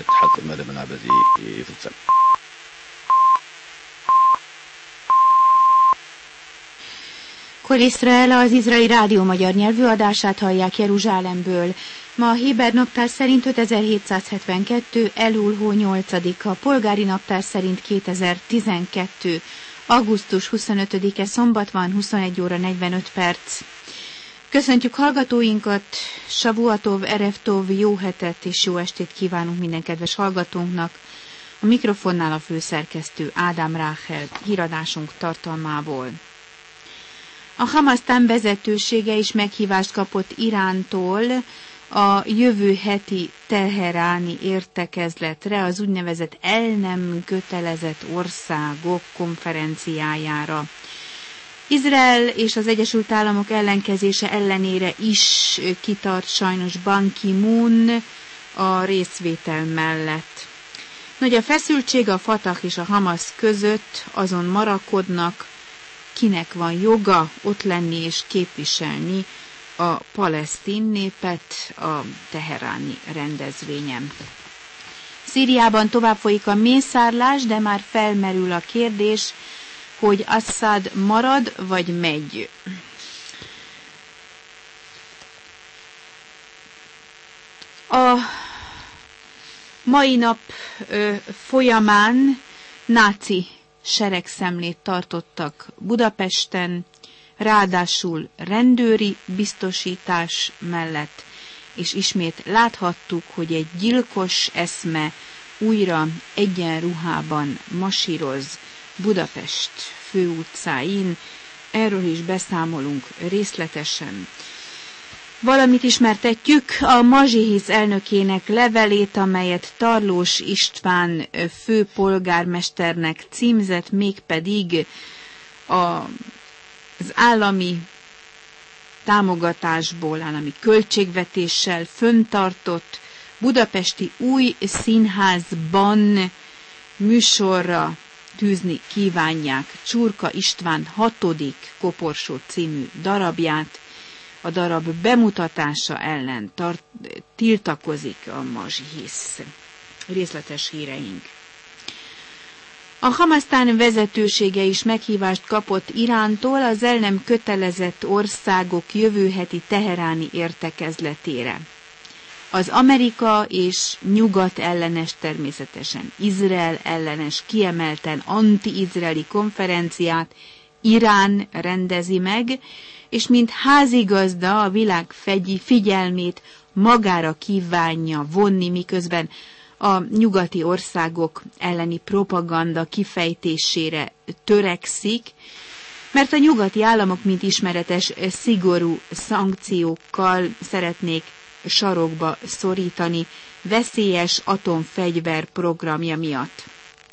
የተሐጽ መደብና በዚህ ይፈጸም። Kol Izrael az izraeli rádió magyar nyelvű adását hallják Jeruzsálemből. Ma a héber naptár szerint 5772. Elul hó 8-a, polgári naptár szerint 2012. augusztus 25-e szombat van, 21 óra 45 perc. Köszöntjük hallgatóinkat, Savuatov, Erev Tov, jó hetet és jó estét kívánunk minden kedves hallgatónknak. A mikrofonnál a főszerkesztő Ádám Ráhel, híradásunk tartalmából. A Hamasztán vezetősége is meghívást kapott Irántól a jövő heti teheráni értekezletre, az úgynevezett el nem kötelezett országok konferenciájára. Izrael és az Egyesült Államok ellenkezése ellenére is kitart sajnos Ban Ki-moon a részvétel mellett. Nagy a feszültség a Fatah és a Hamasz között, azon marakodnak, kinek van joga ott lenni és képviselni a palesztin népet a teheráni rendezvényen. Szíriában tovább folyik a mészárlás, de már felmerül a kérdés, hogy Assad marad vagy megy. A mai nap folyamán náci seregszemlét tartottak Budapesten, ráadásul rendőri biztosítás mellett, és ismét láthattuk, hogy egy gyilkos eszme újra egyenruhában masíroz Budapest főutcáin. Erről is beszámolunk részletesen. Valamit ismertetjük, a Mazsihisz elnökének levelét, amelyet Tarlós István főpolgármesternek címzett, mégpedig az állami támogatásból, állami költségvetéssel föntartott budapesti új színházban műsorra tűzni kívánják Csurka István 6. Koporsó című darabját. A darab bemutatása ellen tiltakozik a Mazsihisz. Részletes híreink. A Hamasztán vezetősége is meghívást kapott Irántól az el nem kötelezett országok jövő heti teheráni értekezletére. Az Amerika és nyugat ellenes, természetesen Izrael ellenes, kiemelten anti-izraeli konferenciát Irán rendezi meg, és mint házigazda a világ figyelmét magára kívánja vonni, miközben a nyugati országok elleni propaganda kifejtésére törekszik, mert a nyugati államok, mint ismeretes, szigorú szankciókkal szeretnék sarokba szorítani veszélyes atomfegyver programja miatt.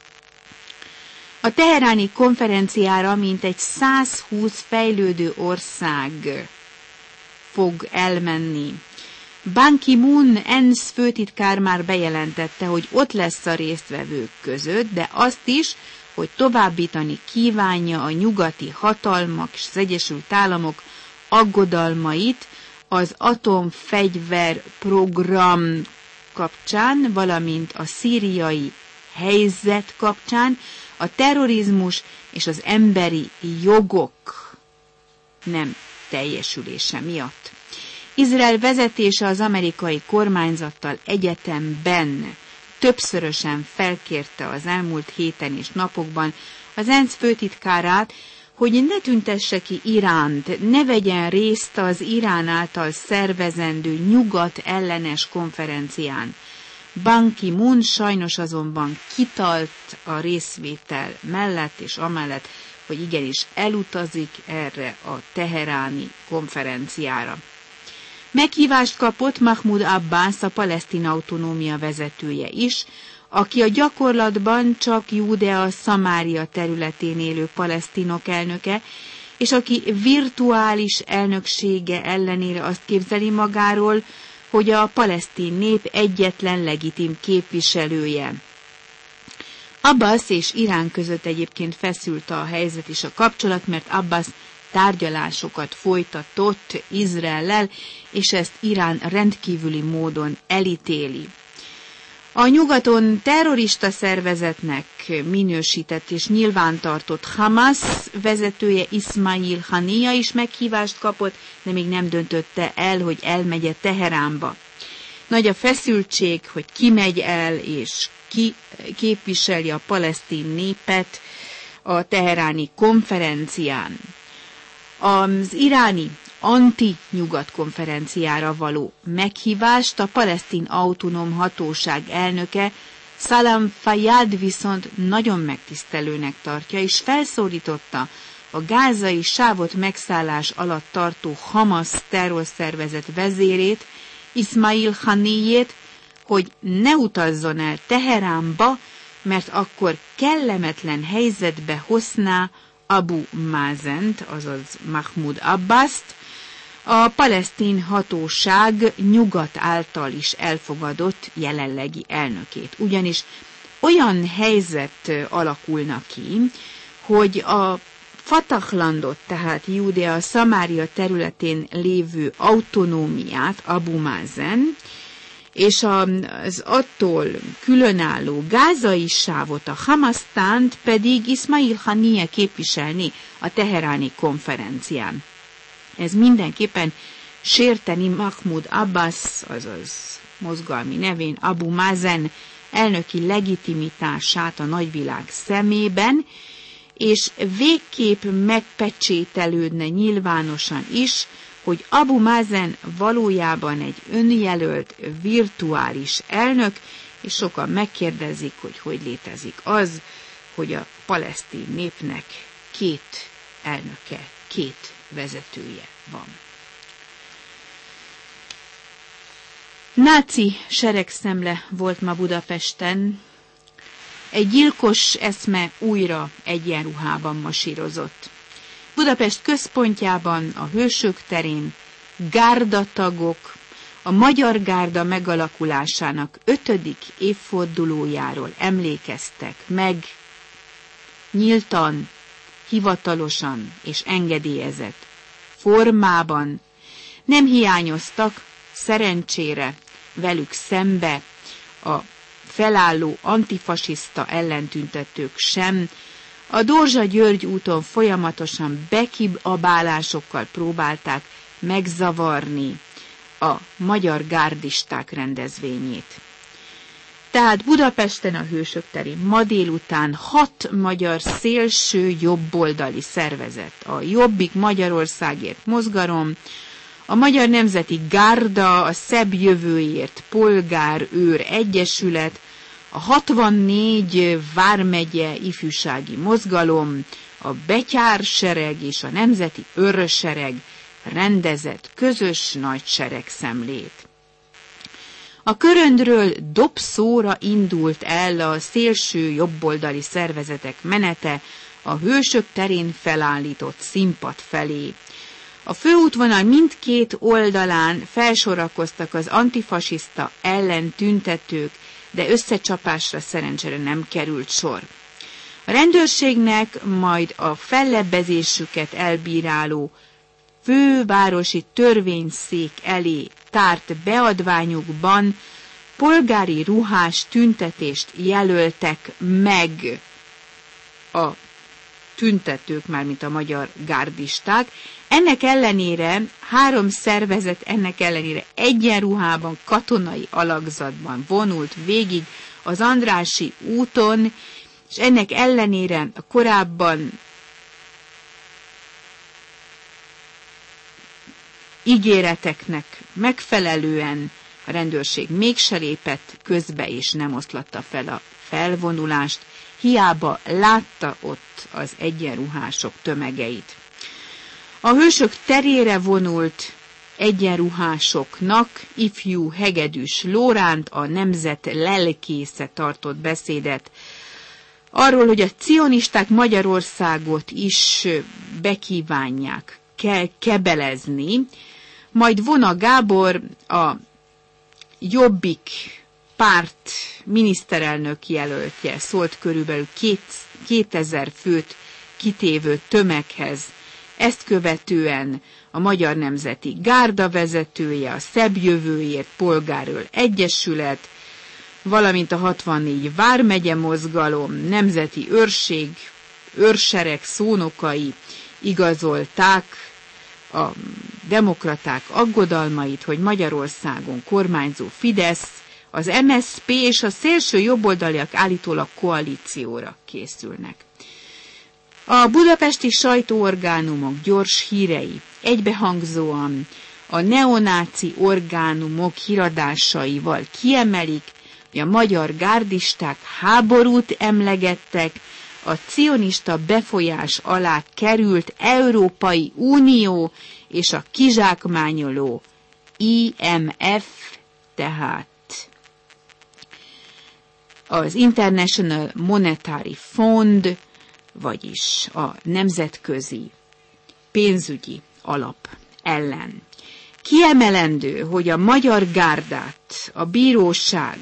A teheráni konferenciára mintegy 120 fejlődő ország fog elmenni. Ban Ki-moon ENSZ főtitkár már bejelentette, hogy ott lesz a résztvevők között, de azt is, hogy továbbítani kívánja a nyugati hatalmak és az Egyesült Államok aggodalmait az atomfegyver program kapcsán, valamint a szíriai helyzet kapcsán, a terrorizmus és az emberi jogok nem teljesülése miatt. Izrael vezetése az amerikai kormányzattal egyetemben többszörösen felkérte az elmúlt héten és napokban az ENSZ főtitkárát, hogy ne tüntesse ki Iránt, ne vegyen részt az Irán által szervezendő nyugat ellenes konferencián. Ban Ki-moon sajnos azonban kitalt a részvétel mellett és amellett, hogy igenis elutazik erre a teheráni konferenciára. Meghívást kapott Mahmoud Abbas, a palesztin autonómia vezetője is, aki a gyakorlatban csak Júdea Szamária területén élő palesztinok elnöke, és aki virtuális elnöksége ellenére azt képzeli magáról, hogy a palesztin nép egyetlen legitim képviselője. Abbas és Irán között egyébként feszült a helyzet és a kapcsolat, mert Abbas tárgyalásokat folytatott Izraellel, és ezt Irán rendkívüli módon elítéli. A nyugaton terrorista szervezetnek minősített és nyilvántartott Hamas vezetője Ismail Haniyeh is meghívást kapott, de még nem döntötte el, hogy elmegye Teheránba. Nagy a feszültség, hogy ki megy el és ki képviseli a palesztin népet a teheráni konferencián. Az iráni anti-nyugat konferenciára való meghívást a palesztin autonóm hatóság elnöke Salam Fayyad viszont nagyon megtisztelőnek tartja, és felszólította a gázai sávot megszállás alatt tartó Hamas terrorszervezet vezérét, Ismail Haniyét, hogy ne utazzon el Teheránba, mert akkor kellemetlen helyzetbe hozná Abu Mazent, azaz Mahmoud Abbast, a palesztin hatóság nyugat által is elfogadott jelenlegi elnökét. Ugyanis olyan helyzet alakulna ki, hogy a Fatahlandot, tehát Júdea Szamária területén lévő autonómiát Abu Mazen, és az attól különálló gázai sávot, a Hamasztánt pedig Ismail Haniyeh képviselni a teheráni konferencián. Ez mindenképpen sérteni Mahmoud Abbas, azaz mozgalmi nevén Abu Mazen elnöki legitimitását a nagyvilág szemében, és végképp megpecsételődne nyilvánosan is, hogy Abu Mazen valójában egy önjelölt virtuális elnök, és sokan megkérdezik, hogy létezik az, hogy a palesztin népnek két elnöke, két vezetője van. Náci seregszemle volt ma Budapesten. Egy gyilkos eszme újra egyenruhában masírozott. Budapest központjában, a Hősök terén gárdatagok a Magyar Gárda megalakulásának 5. évfordulójáról emlékeztek meg nyíltan, hivatalosan és engedélyezett formában. Nem hiányoztak szerencsére velük szembe a felálló antifasiszta ellentüntetők sem. A Dózsa-György úton folyamatosan bekiabálásokkal próbálták megzavarni a magyar gárdisták rendezvényét. Tehát Budapesten a Hősök terén ma délután 6 magyar szélső jobboldali szervezet, a Jobbik Magyarországért mozgalom, a Magyar Nemzeti Gárda, a Szebb Jövőért Polgárőr Egyesület, a 64 vármegye ifjúsági mozgalom, a Betyársereg és a Nemzeti Őrsereg rendezett közös nagy seregszemlét. A Köröndről dobszóra indult el a szélső jobboldali szervezetek menete a Hősök terén felállított színpad felé. A főútvonal mindkét oldalán felsorakoztak az antifasiszta ellen tüntetők, de összecsapásra szerencsére nem került sor. A rendőrségnek majd a fellebbezésüket elbíráló fővárosi törvényszék elé tárt beadványukban polgári ruhás tüntetést jelöltek meg a tüntetők, mármint a magyar gárdisták. Ennek ellenére 3 szervezet egyenruhában, katonai alakzatban vonult végig az Andrássy úton, és ennek ellenére a korábban ígéreteknek megfelelően a rendőrség mégse lépett közbe, és nem oszlatta fel a felvonulást, hiába látta ott az egyenruhások tömegeit. A Hősök terére vonult egyenruhásoknak ifjú Hegedűs Lóránt, a Nemzet lelkésze tartott beszédet arról, hogy a cionisták Magyarországot is bekívánják kebelezni, majd Vona Gábor, a Jobbik párt miniszterelnök jelöltje szólt körülbelül 2000 főt kitévő tömeghez. Ezt követően a Magyar Nemzeti Gárda vezetője, a Szebb Jövőért Polgárőr Egyesület, valamint a 64 vármegye mozgalom, nemzeti őrség, őrsereg szónokai igazolták a demokraták aggodalmait, hogy Magyarországon kormányzó Fidesz, az MSZP és a szélső jobboldaliak állítólag koalícióra készülnek. A budapesti sajtóorgánumok gyors hírei egybehangzóan a neonáci orgánumok híradásaival kiemelik, hogy a magyar gárdisták háborút emlegettek, a cionista befolyás alá került Európai Unió és a kizsákmányoló IMF, tehát az International Monetary Fund, vagyis a nemzetközi pénzügyi alap ellen. Kiemelendő, hogy a magyar gárdát a bíróság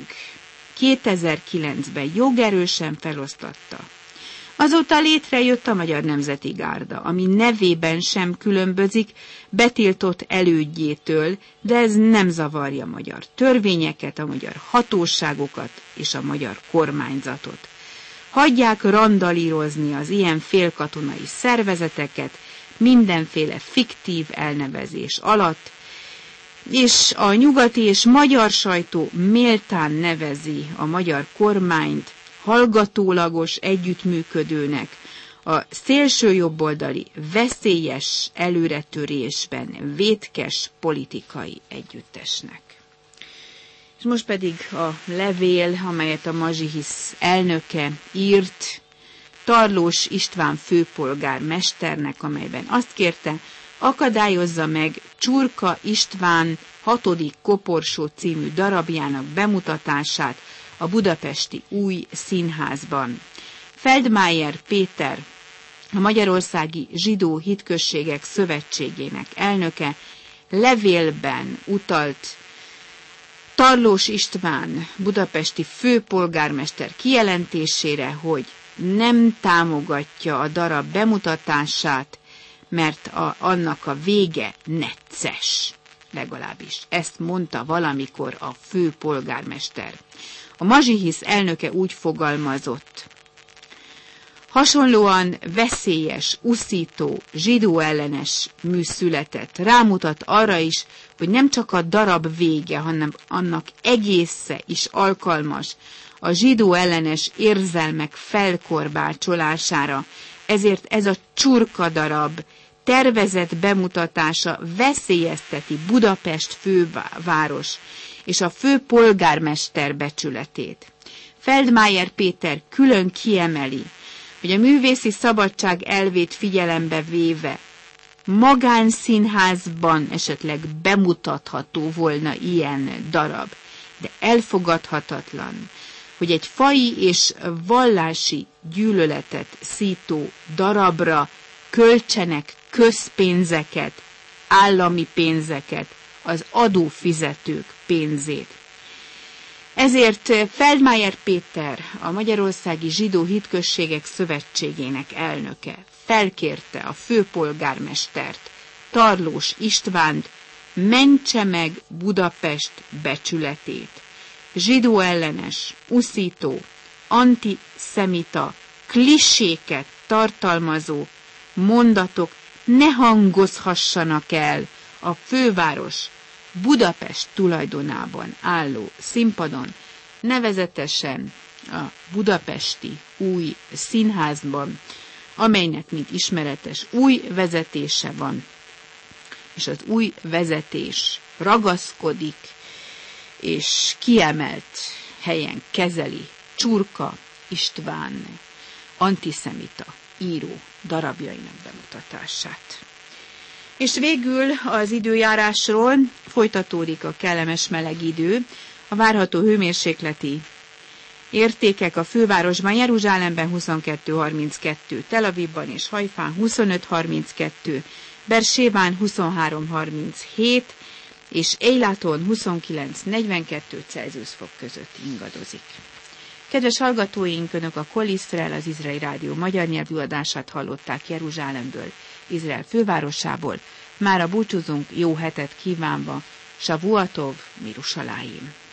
2009-ben jogerősen felosztatta. Azóta létrejött a Magyar Nemzeti Gárda, ami nevében sem különbözik betiltott elődjétől, de ez nem zavarja a magyar törvényeket, a magyar hatóságokat és a magyar kormányzatot. Hagyják randalírozni az ilyen félkatonai szervezeteket mindenféle fiktív elnevezés alatt, és a nyugati és magyar sajtó méltán nevezi a magyar kormányt hallgatólagos együttműködőnek, a szélsőjobboldali veszélyes előretörésben vétkes politikai együttesnek. És most pedig a levél, amelyet a Mazsihisz elnöke írt Tarlós István főpolgármesternek, amelyben azt kérte, akadályozza meg Csurka István 6. koporsó című darabjának bemutatását a budapesti Új Színházban. Feldmayer Péter, a Magyarországi Zsidó Hitközségek Szövetségének elnöke levélben utalt Tarlós István budapesti főpolgármester kijelentésére, hogy nem támogatja a darab bemutatását, mert annak a vége necces. Legalábbis ezt mondta valamikor a főpolgármester. A Mazsihisz elnöke úgy fogalmazott: hasonlóan veszélyes, uszító, zsidó ellenes mű született. Rámutat arra is, hogy nem csak a darab vége, hanem annak egésze is alkalmas a zsidó ellenes érzelmek felkorbácsolására. Ezért ez a Csurka darab tervezett bemutatása veszélyezteti Budapest főváros és a főpolgármester becsületét. Feldmayer Péter külön kiemeli, hogy a művészi szabadság elvét figyelembe véve magánszínházban esetleg bemutatható volna ilyen darab, de elfogadhatatlan, hogy egy faji és vallási gyűlöletet szító darabra költsenek közpénzeket, állami pénzeket, az adófizetők pénzét. Ezért Feldmayer Péter, a Magyarországi Zsidó Hitközségek Szövetségének elnöke felkérte a főpolgármestert, Tarlós Istvánt, mentse meg Budapest becsületét. Zsidó ellenes, uszító, antiszemita, kliséket tartalmazó mondatok ne hangozhassanak el a főváros Budapest tulajdonában álló színpadon, nevezetesen a budapesti Új Színházban, amelynek, mint ismeretes, új vezetése van, és az új vezetés ragaszkodik, és kiemelt helyen kezeli Csurka István antiszemita író darabjainak bemutatását. És végül az időjárásról folytatódik a kellemes meleg idő, a várható hőmérsékleti értékek a fővárosban, Jeruzsálemben 22-32, Tel Avivban és Hajfán 25-32, Bersébán 23-37, és Eilaton 29-42 Celsius fok között ingadozik. Kedves hallgatóink, Önök a Kol Iszrael, az Izraeli Rádió magyar nyelvű adását hallották Jeruzsálemből, Izrael fővárosából. Mára búcsúzunk, jó hetet kívánva, Shavuatov, Mirushalayim.